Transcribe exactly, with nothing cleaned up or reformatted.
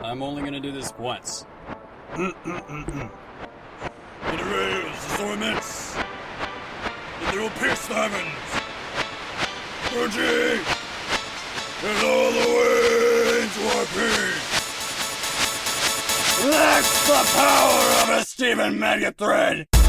I'm only gonna do this once. It rails is so immense that they will pierce the heavens. Virgie, and all the winds will peace. That's the power of a Stephen Maggot thread.